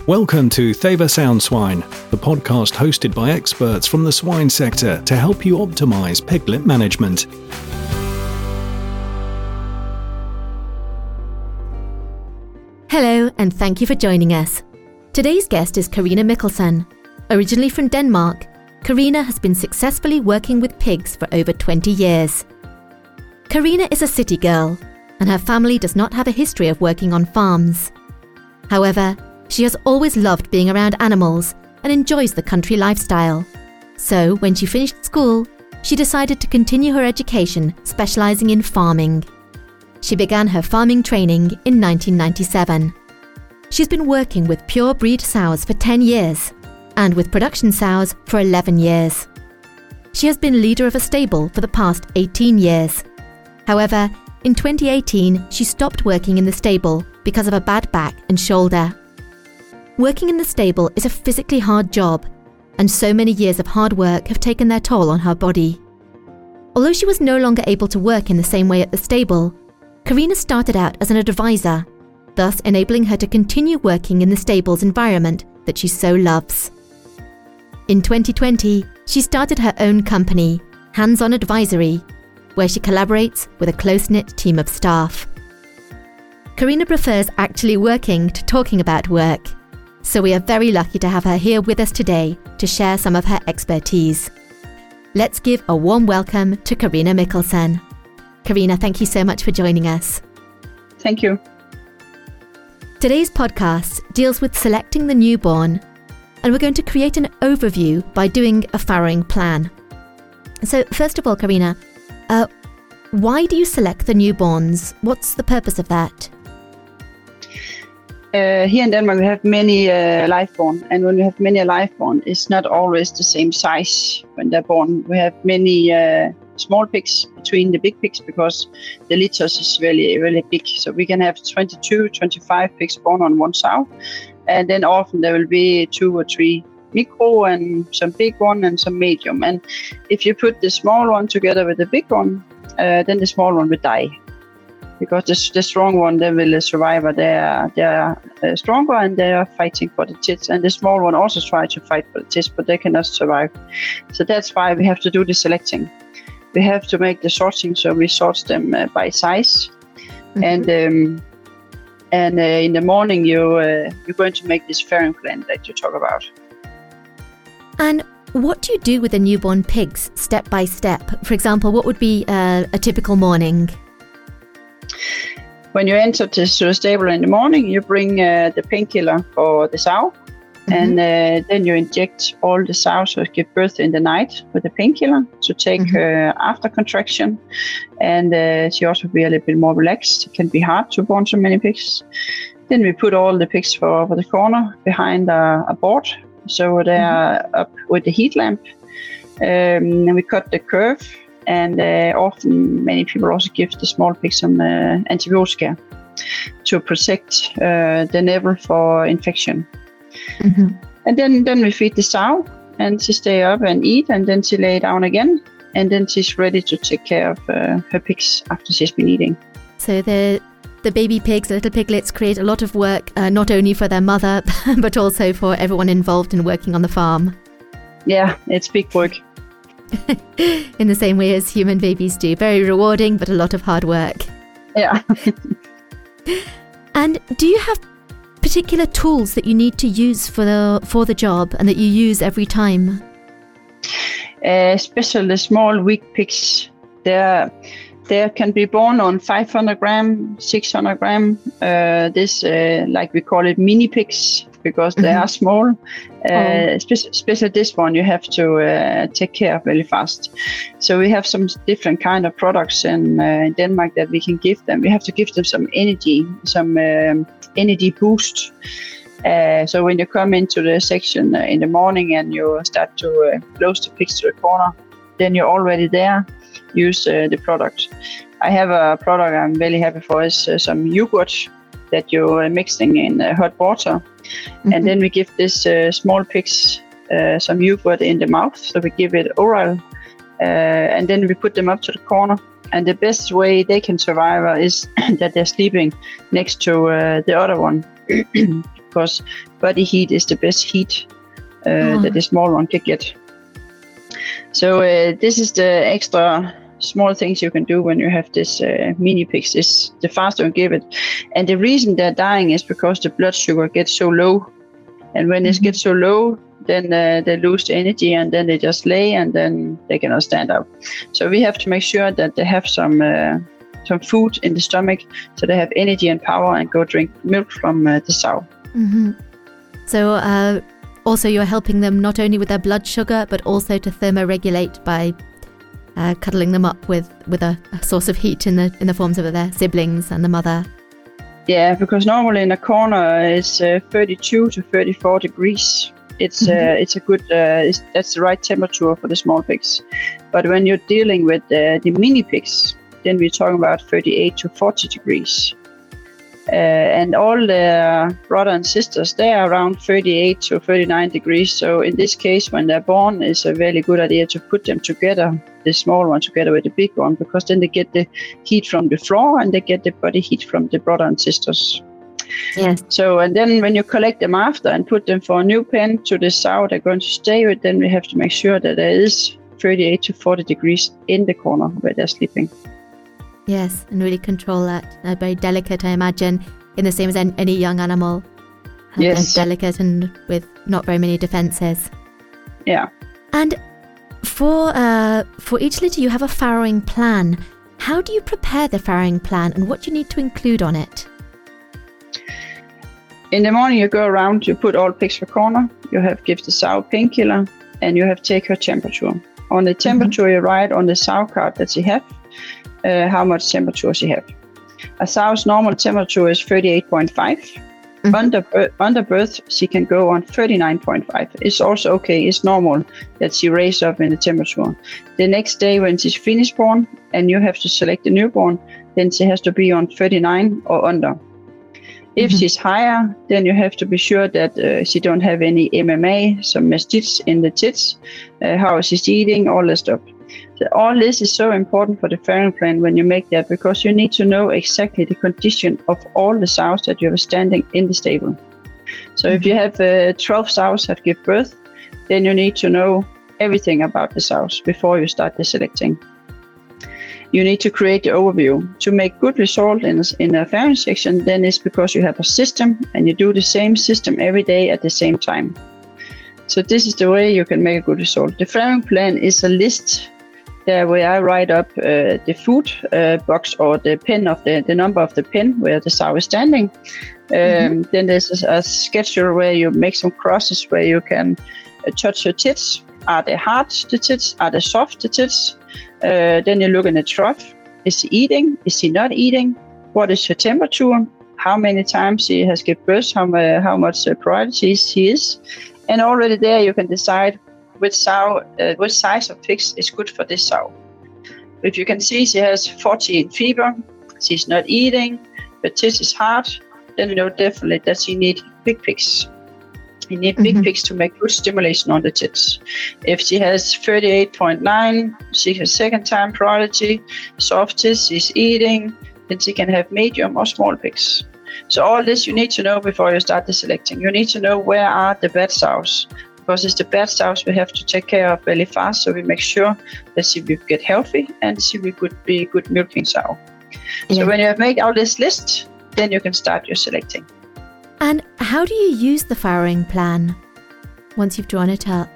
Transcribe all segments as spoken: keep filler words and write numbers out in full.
Welcome to Thaver Sound Swine, the podcast hosted by experts from the swine sector to help you optimize piglet management. Hello, and thank you for joining us. Today's guest is Karina Mikkelsen. Originally from Denmark, Karina has been successfully working with pigs for over twenty years. Karina is a city girl, and her family does not have a history of working on farms. However, she has always loved being around animals and enjoys the country lifestyle. So, when she finished school, she decided to continue her education, specialising in farming. She began her farming training in nineteen ninety-seven. She's been working with pure breed sows for ten years and with production sows for eleven years. She has been leader of a stable for the past eighteen years. However, in twenty eighteen, she stopped working in the stable because of a bad back and shoulder. Working in the stable is a physically hard job, and so many years of hard work have taken their toll on her body. Although she was no longer able to work in the same way at the stable, Karina started out as an advisor, thus enabling her to continue working in the stable's environment that she so loves. In twenty twenty, she started her own company, Hands On Advisory, where she collaborates with a close-knit team of staff. Karina prefers actually working to talking about work, so we are very lucky to have her here with us today to share some of her expertise. Let's give a warm welcome to Karina Mikkelsen. Karina, thank you so much for joining us. Thank you. Today's podcast deals with selecting the newborn, and we're going to create an overview by doing a farrowing plan. So first of all, Karina, uh, why do you select the newborns? What's the purpose of that? Uh, here in Denmark, we have many uh, live-born, and when we have many live-born, it's not always the same size when they're born. We have many uh, small pigs between the big pigs because the litters is really, really big. So we can have twenty-two, twenty-five pigs born on one sow, and then often there will be two or three micro and some big one and some medium. And if you put the small one together with the big one, uh, then the small one will die. Because the, the strong one, they will survive. They are, they are uh, stronger and they are fighting for the tits. And the small one also try to fight for the tits, but they cannot survive. So that's why we have to do the selecting. We have to make the sorting, so we sort them uh, by size. Mm-hmm. And um, and uh, in the morning, you uh, you're going to make this farrowing plan that you talk about. And what do you do with the newborn pigs, step by step? For example, what would be uh, a typical morning? When you enter to the stable in the morning, you bring uh, the painkiller for the sow, mm-hmm. and uh, then you inject all the sows who give birth in the night with the painkiller to take mm-hmm. her after contraction, and uh, she also be a little bit more relaxed. It can be hard to born so many pigs. Then we put all the pigs for, for the corner behind a, a board, so they are mm-hmm. up with the heat lamp, um, and we cut the curve. And uh, often many people also give the small pigs some uh, antibiotica to protect uh, the nipple for infection. Mm-hmm. And then, then we feed the sow, and she stay up and eat, and then she lay down again, and then she's ready to take care of uh, her pigs after she's been eating. So the the baby pigs, the little piglets, create a lot of work, uh, not only for their mother, but also for everyone involved in working on the farm. Yeah, it's big work. In the same way as human babies do. Very rewarding, but a lot of hard work. Yeah. And do you have particular tools that you need to use for the for the job and that you use every time? Uh, especially the small, weak pigs. They they can be born on five hundred gram, six hundred gram. Uh, this, uh, like we call it, mini pigs, because they mm-hmm. are small. Uh, oh. spe- especially this one, you have to uh, take care of really fast. So we have some different kind of products in, uh, in Denmark that we can give them. We have to give them some energy, some um, energy boost. Uh, so when you come into the section uh, in the morning and you start to uh, close the pigs to the corner, then you're already there. Use uh, the product. I have a product I'm really happy for. Is uh, some yogurt that you're mixing in uh, hot water. Mm-hmm. And then we give this uh, small pigs uh, some yogurt in the mouth. So we give it oral. Uh, and then we put them up to the corner. And the best way they can survive is that they're sleeping next to uh, the other one. because body heat is the best heat uh, oh. that the small one can get. So uh, this is the extra small things you can do when you have this uh, mini pigs. Is the faster you give it, and the reason they're dying is because the blood sugar gets so low, and when mm-hmm. it gets so low, then uh, they lose the energy, and then they just lay, and then they cannot stand up. So we have to make sure that they have some uh, some food in the stomach, so they have energy and power, and go drink milk from uh, the sow. Mm-hmm. So uh, also you're helping them not only with their blood sugar, but also to thermoregulate by Uh, cuddling them up with, with a, a source of heat in the in the forms of their siblings and the mother. Yeah, because normally in a corner it's uh, thirty-two to thirty-four degrees. It's mm-hmm. uh, it's a good uh, it's, that's the right temperature for the small pigs. But when you're dealing with uh, the mini pigs, then we're talking about thirty-eight to forty degrees. Uh, and all their brothers and sisters, they are around thirty-eight to thirty-nine degrees. So in this case, when they're born, it's a very good idea to put them together, the small one together with the big one, because then they get the heat from the floor and they get the body heat from the brothers and sisters. Yes. So, and then when you collect them after and put them for a new pen to the sow they're going to stay with, then we have to make sure that there is thirty-eight to forty degrees in the corner where they're sleeping. Yes, and really control that. Uh, very delicate, I imagine, in the same as any, any young animal. Uh, Yes. Delicate and with not very many defences. Yeah. And for uh, for each litter, you have a farrowing plan. How do you prepare the farrowing plan, and what do you need to include on it? In the morning, you go around, you put all pigs for corner, you have give the sow painkiller, and you have take her temperature. On the temperature, mm-hmm. you write on the sow card that she have uh, how much temperature she have. A sow's normal temperature is thirty-eight point five. Mm-hmm. Under, under birth, she can go on thirty-nine point five. It's also okay, it's normal that she raises up in the temperature. The next day when she's finished born and you have to select the newborn, then she has to be on thirty-nine or under. If mm-hmm. she's higher, then you have to be sure that uh, she don't have any M M A, some mastitis in the tits, uh, how she's eating, all that stuff. So all this is so important for the farrowing plan when you make that, because you need to know exactly the condition of all the sows that you have standing in the stable. So mm-hmm. if you have uh, twelve sows that give birth, then you need to know everything about the sows before you start the selecting. You need to create the overview. To make good result in a, in a farrowing section, then it's because you have a system and you do the same system every day at the same time. So this is the way you can make a good result. The farrowing plan is a list there where I write up uh, the food uh, box or the pen of the, the number of the pen where the sow is standing. Um, mm-hmm. Then there's a, a schedule where you make some crosses where you can uh, touch your tits. Are they hard, the tits? Are they soft, the tits? Uh, then you look in the trough. Is she eating? Is she not eating? What is her temperature? How many times she has given birth? How, uh, how much uh, priority she is? And already there you can decide which sow, uh, which size of pigs is good for this sow. If you can see she has forty in fever, she's not eating, the tits is hard, then you know definitely that she needs big pigs. You need big mm-hmm. pigs to make good stimulation on the tits. If she has thirty-eight point nine, she has second time priority, soft tits, she's eating, then she can have medium or small pigs. So all this you need to know before you start the selecting. You need to know where are the bad sows, because it's the bad sows we have to take care of really fast, so we make sure that she will get healthy and she will good, be a good milking sow. Yeah. So when you have made all this list, then you can start your selecting. And how do you use the farrowing plan once you've drawn it up?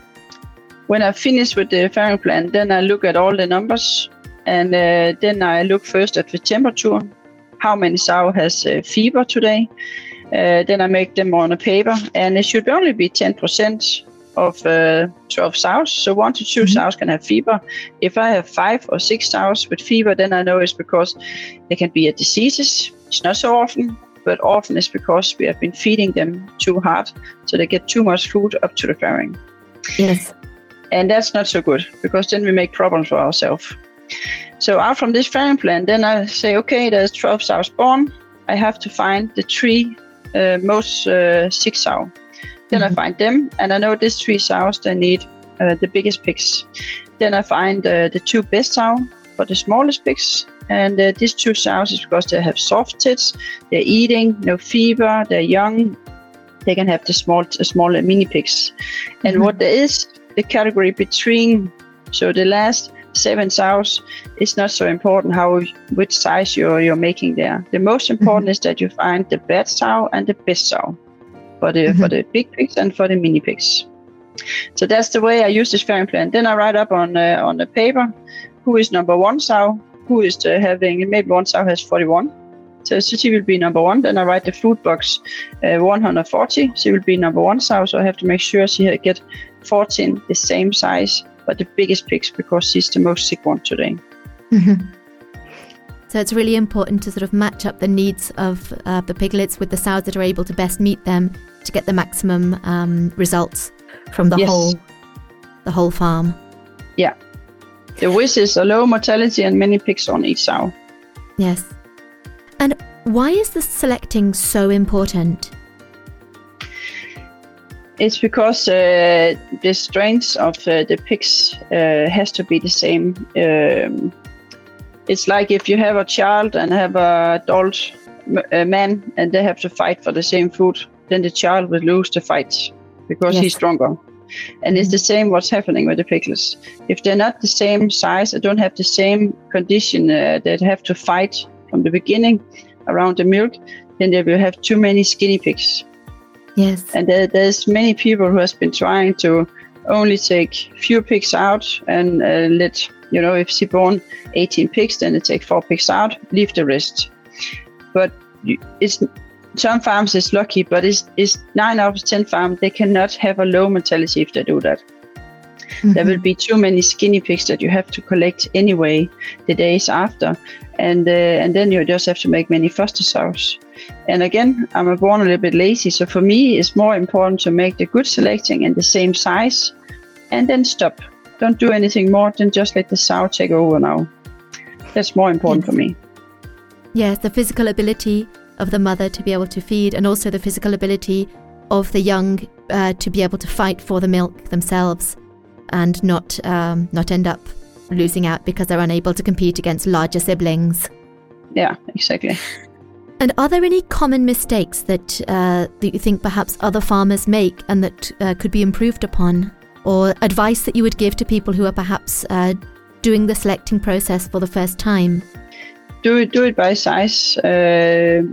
When I finish with the farrowing plan, then I look at all the numbers, and uh, then I look first at the temperature. How many sow has uh, fever today? Uh, then I make them on a paper, and it should only be ten percent of uh, twelve sows. So one to two mm-hmm. sows can have fever. If I have five or six sows with fever, then I know it's because there can be a diseases. It's not so often, but often it's because we have been feeding them too hard, so they get too much food up to the farrowing. Yes. And that's not so good, because then we make problems for ourselves. So out from this farrowing plan, then I say, okay, there's twelve sows born. I have to find the three uh, most uh, sick sow. Then mm-hmm. I find them, and I know these three sows, they need uh, the biggest pigs. Then I find uh, the two best sow for the smallest pigs. And uh, these two sows is because they have soft tits, they're eating, no fever, they're young, they can have the small, small mini pigs. And mm-hmm. what there is, the category between, so the last seven sows, is not so important how which size you're you're making there. The most important mm-hmm. is that you find the bad sow and the best sow for the mm-hmm. for the big pigs and for the mini pigs. So that's the way I use this fairing plan. Then I write up on uh, on the paper who is number one sow, who is the having, maybe one sow has forty-one. So she will be number one. Then I write the food box uh, one hundred forty. She will be number one sow. So I have to make sure she get fourteen the same size, but the biggest pigs, because she's the most sick one today. Mm-hmm. So it's really important to sort of match up the needs of uh, the piglets with the sows that are able to best meet them to get the maximum um, results from the yes. whole the whole farm. Yeah. The wish is a low mortality and many pigs on each sow. Yes. And why is the selecting so important? It's because uh, the strengths of uh, the pigs uh, has to be the same. Um, it's like if you have a child and have a adult uh, man and they have to fight for the same food, then the child will lose the fight because yes. he's stronger. And mm-hmm. it's the same what's happening with the piglets. If they're not the same size, or don't have the same condition, uh, they have to fight from the beginning around the milk, then they will have too many skinny pigs. Yes. And there, there's many people who has been trying to only take few pigs out and uh, let, you know, if she born eighteen pigs, then they take four pigs out, leave the rest. But it's some farms is lucky, but it's, it's nine out of ten farms, they cannot have a low mortality if they do that. Mm-hmm. There will be too many skinny pigs that you have to collect anyway the days after. And uh, and then you just have to make many foster sows. And again, I'm born a little bit lazy. So for me, it's more important to make the good selecting and the same size and then stop. Don't do anything more than just let the sow take over now. That's more important yes. for me. Yes, the physical ability of the mother to be able to feed, and also the physical ability of the young uh, to be able to fight for the milk themselves and not um, not end up losing out because they're unable to compete against larger siblings. Yeah, exactly. And are there any common mistakes that uh, that you think perhaps other farmers make and that uh, could be improved upon, or advice that you would give to people who are perhaps uh, doing the selecting process for the first time? Do it, do it by size. Uh,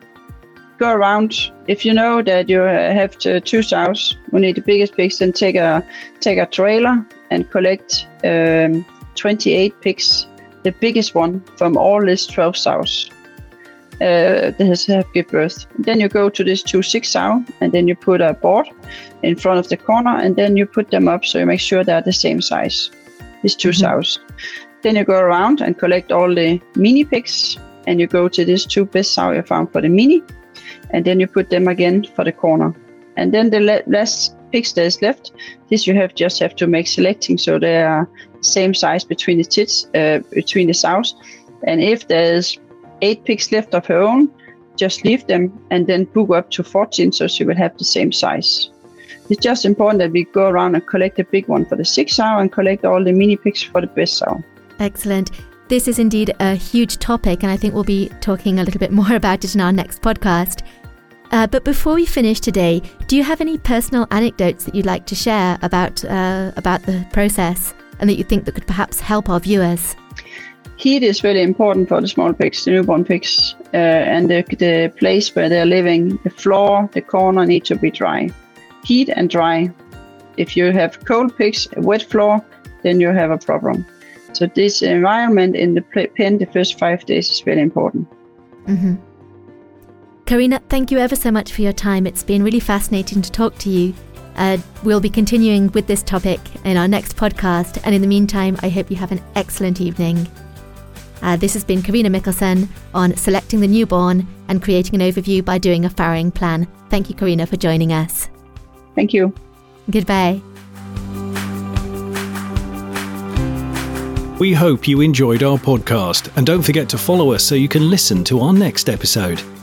go around. If you know that you have to, two sows, we need the biggest pigs, then take a take a trailer and collect um, twenty-eight pigs, the biggest one from all these twelve sows uh, that has have give birth. Then you go to this two six sow, and then you put a board in front of the corner, and then you put them up so you make sure they're the same size. These two mm-hmm. sows. Then you go around and collect all the mini pigs, and you go to this two best sow you found for the mini, and then you put them again for the corner. And then the le- last pigs that is left, this you have just have to make selecting so they are same size between the tits, uh, between the sows. And if there's eight pigs left of her own, just leave them and then book up to fourteen so she will have the same size. It's just important that we go around and collect the big one for the six sow and collect all the mini pigs for the best sow. Excellent. This is indeed a huge topic, and I think we'll be talking a little bit more about it in our next podcast. Uh, but before we finish today, do you have any personal anecdotes that you'd like to share about uh, about the process and that you think that could perhaps help our viewers? Heat is really important for the small pigs, the newborn pigs, uh, and the, the place where they're living, the floor, the corner need to be dry. Heat and dry. If you have cold pigs, a wet floor, then you have a problem. So this environment in the pen the first five days is very important. Mm-hmm. Karina, thank you ever so much for your time. It's been really fascinating to talk to you. Uh, we'll be continuing with this topic in our next podcast. And in the meantime, I hope you have an excellent evening. Uh, this has been Karina Mikkelsen on selecting the newborn and creating an overview by doing a farrowing plan. Thank you, Karina, for joining us. Thank you. Goodbye. We hope you enjoyed our podcast, and don't forget to follow us so you can listen to our next episode.